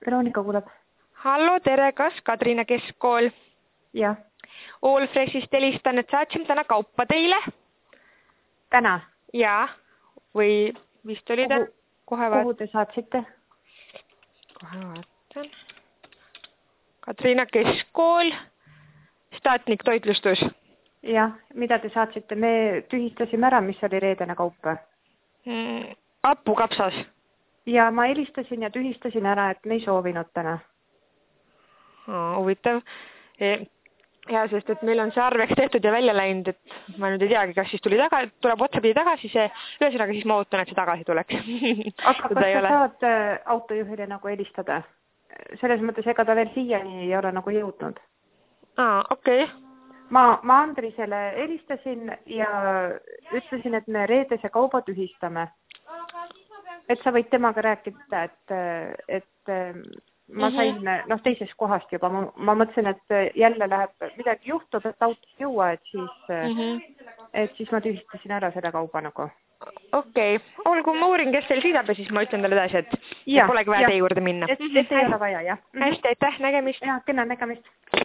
Veronika kuuleb. Hallo, tere, kas Kadrina Keskkool? Jah. Allfreshist helistan, et saatsime täna kaupa teile. Täna? Jaa, või vist oli ta? Kuhu te saatsite? Kohe vaatan. Kadrina Keskkool, Statnik toitlustus. Jah, mida te saatsite? Me tühistasime ära, mis oli reedene kaup. Hapukapsas. Ja ma helistasin ja tühistasin ära, et me ei soovinud täna. Huvitav. Ja, sest et meil on see arveks tehtud ja välja läinud, et ma nüüd ei teagi, kas siis tuleb otsapidi tagasi see, ühesõnaga siis ma ootan, et see tagasi tuleks. Aga kas sa saad autojuhile nagu helistada? Selles mõttes, ega ta veel siiani ei ole nagu jõudnud. Okei. Ma Andrisele helistasin ja ütlesin, et me reedese kauba tühistame. Et sa võid temaga rääkida, et ma sain teisest kohast juba. Ma mõtlesin, et jälle läheb midagi juhtub, et autos jõua, et siis ma tühistasin ära selle kauba nagu. Okei. Olgu, ma uurin, kes teil sõidab ja siis ma ütlen talle edasi, et polegi vaja teie juurde minna. Et ei ole vaja, jah. Hästi, aitäh, nägemist. Ja, kena nägemist.